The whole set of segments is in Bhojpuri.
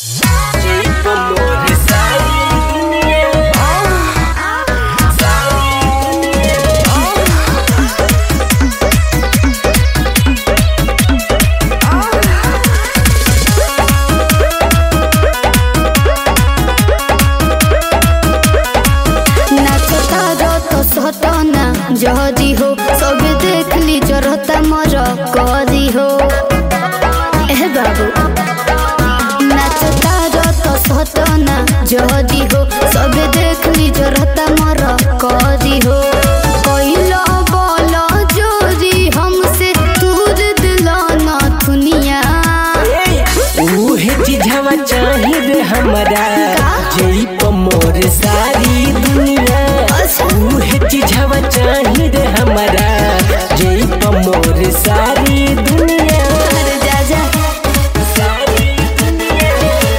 जहदी हो सब देख ली जरता मर कदी हो ए बाबू नाचता रत सतना जहदी हो सब देख ली जरता मर कदी हो कइला बोल जोरी हमसे दूर दिल न दुनिया उहे चीजवा चाहिए हमरा जई प मोर सारी दुनिया उहे चीजवा चाहिए हमरा जई प मोर सारी दुनिया अरे जा जा सारी दुनिया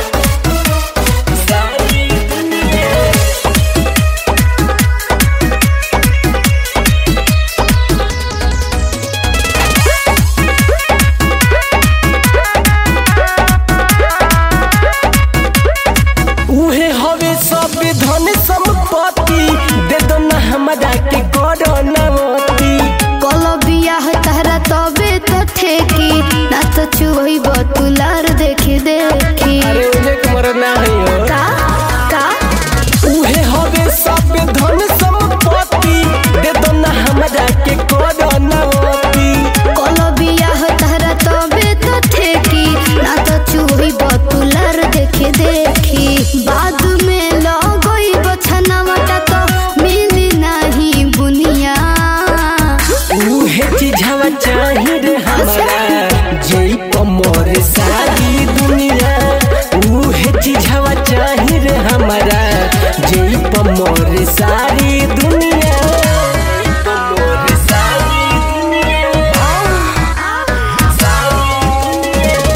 सारी दुनिया उहे हवे सब धन संपत्ति दे दो ना हमरा के कोरोना मोती कल बियाह तहरा तबे तो ठेकी ना तो चुहई बतुलार देखी देखी अरे उन्हें मरना है हो का का उहे हवे सब धन संपत्ति दे दो ना हमरा के कोरोना मोती कल बियाह तहरा तबे तो ठेकी ना तो चुहई बतुलार देखी देखी बाद में लगई बछनावटा तो मिली नहीं बुनिया उहे चीजवा चाहिए हमरा जई प मोर सारी दुनिया उहे चीजवा चाहिए हमरा जई प मोर सारी दुनिया प मोर सारी दुनिया सारी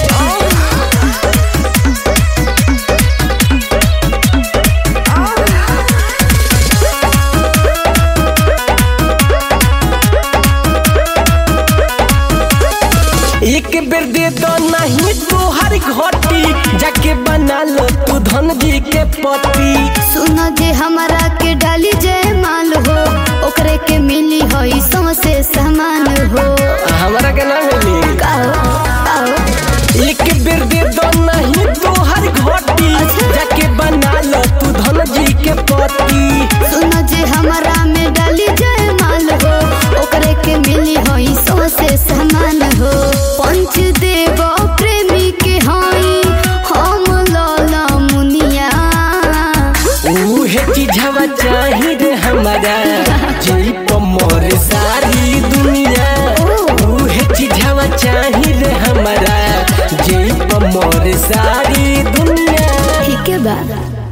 एक बेर दे दो नहीं तोहर घटी जाके बना लो तू धन जी के पति सुन जे हमारा के डाली जय माल हो ओकरे के मिली होई सौसे सामान हो हमरा के ना मिली काओ काओ एक बेर दे दो नहीं तोहर घटी जाके बना लो तू धन जी के पति सुन जे हमारा में डाली जय माल हो ओकरे के मिली होई सौसे सामान हो पंच देव प्रेमी के हई हम लला मुनिया उहे चीजवा चाहिए हमरा जई प मोर सारी दुनिया उहे चीजवा चाहिए हमरा जई प मोर सारी दुनिया ठीक है बा